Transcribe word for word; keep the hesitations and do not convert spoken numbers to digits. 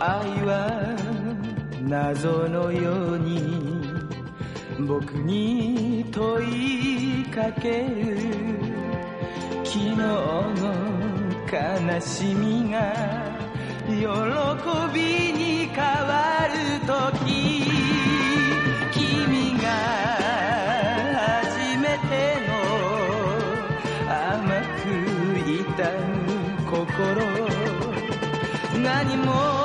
愛は謎のように僕に問いかける。昨日の悲しみが喜びに変わるとき、君が初めての甘く痛む心、何も